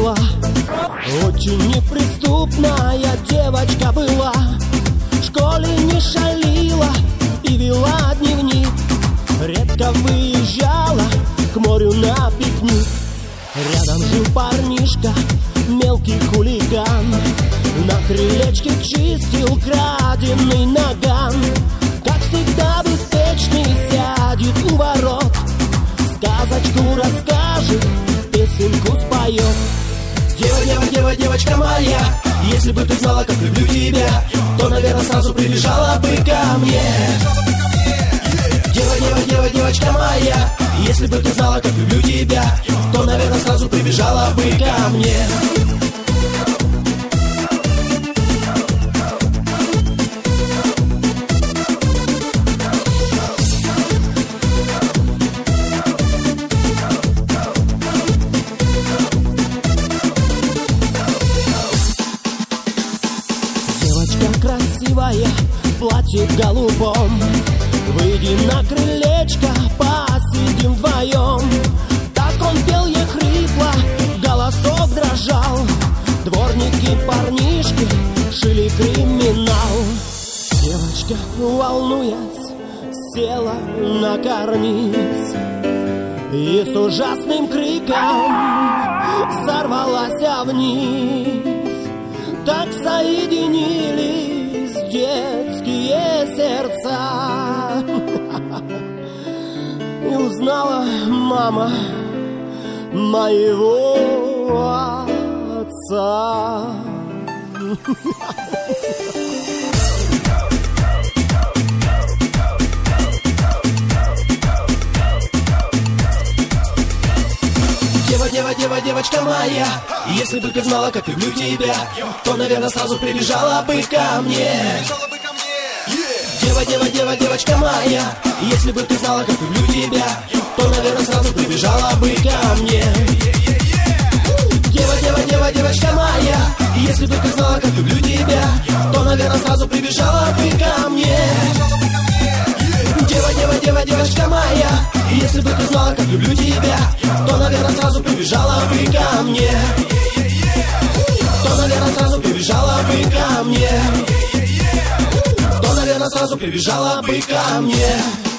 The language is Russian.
была. Очень неприступная девочка была. В школе не шалила и вела дневник. Редко выезжала к морю на пикник. Рядом жил парнишка, мелкий хулиган. На крылечке чистил краденый наган. Как всегда беспечный сядет у ворот, сказочку расскажет, песенку споет. Девочка моя, если бы ты знала, как люблю тебя, то, наверное, сразу прибежала бы ко мне. Девочка моя, если бы ты знала, как люблю тебя, то, наверное, сразу прибежала бы ко мне. Красивая, платье голубом. Выйди на крылечко, посидим вдвоем. Так он пел, я хрипло, голосок дрожал. Дворники, парнишки шили криминал. Девочка, волнуясь, села на карниз и с ужасным криком сорвалась вниз. Так соединились детские сердца. И узнала мама моего отца. Девочка моя, если бы ты знала, как люблю тебя, то, наверное, сразу прибежала бы ко мне. Девочка моя, если бы ты знала, как люблю тебя, то, наверное, сразу прибежала бы ко мне. Девочка моя, если бы ты знала, как люблю тебя, то, наверное, сразу прибежала бы ко мне. Девочка моя, если бы ты знала, как люблю тебя, то, наверное, сразу прибежала бы ко мне. То, наверное, сразу прибежала бы ко мне. То, наверное, сразу прибежала бы ко мне.